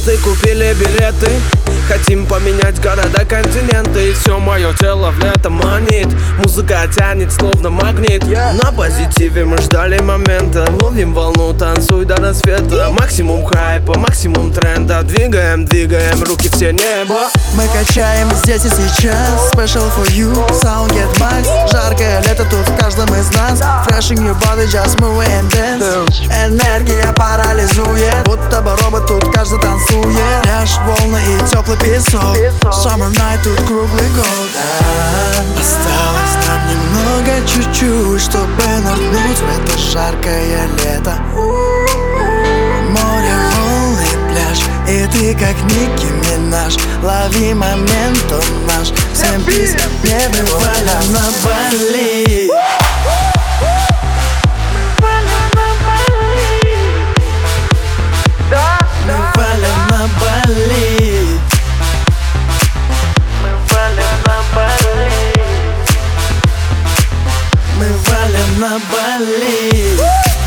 полеты, купили билеты. Хотим поменять города, континенты. И все мое тело в лето манит. Музыка тянет словно магнит. На позитиве мы ждали момента. Ловим волну, танцуй до рассвета. Максимум хайпа, максимум тренда. Двигаем, двигаем, руки все небо. Мы качаем здесь и сейчас. Special for you, sound get max. Жаркое лето тут в каждом из нас. Freshing your body, just move and dance. Энергия парализует, будто бы робот тут каждый танцует. Пляж, волны и теплый песок. Summer night тут круглый год. Осталось нам немного, чуть-чуть, чтобы нырнуть в это жаркое лето. Море, волны, пляж, и ты как Ники Минаж. Лови момент, он наш. Всем пись, не вывалим на Бали. Мы валим на Бали.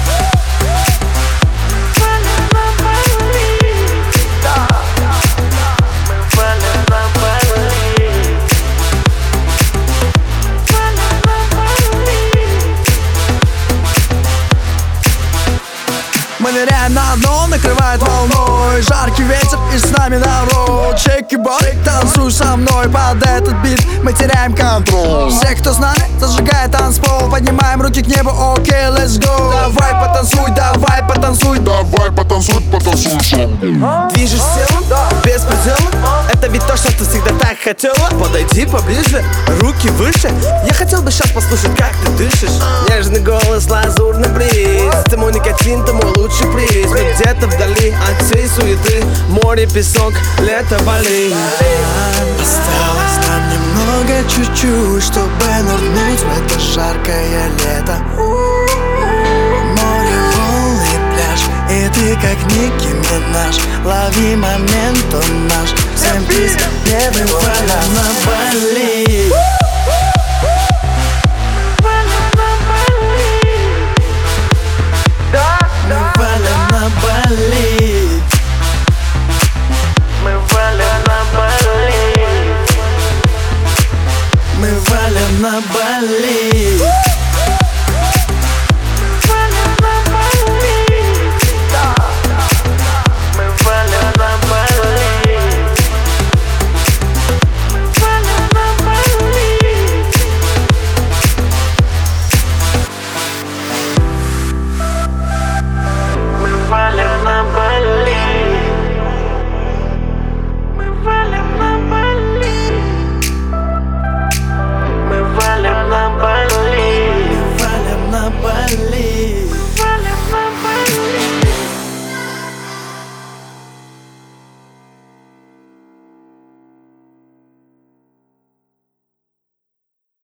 Мы ныряем на дно, накрывает волной. Жаркий ветер и с нами народ. Shake your body, танцуй со мной под этот бит. Мы теряем контроль. Все, кто с нами, зажигает танцпол. Поднимаем руки к небу, окей, let's go. Давай потанцуй, давай потанцуй. Давай потанцуй, потанцуй со мной. Движешь телом, без предела. Это ведь то, что ты всегда так хотела. Подойди поближе, руки выше. Я хотел бы сейчас послушать, как ты дышишь. Нежный голос, лазурный бриз. Ты мой никотин, ты мой лучший приз. Мы где-то вдали от всей суеты. Море, песок, лето, Бали. Осталось нам немного, чуть-чуть, чтобы нырнуть в это жаркое лето. Море, волны, пляж, и ты как Ники Минаж. Лови момент, он наш. Всем пись, не вывалим на Бали.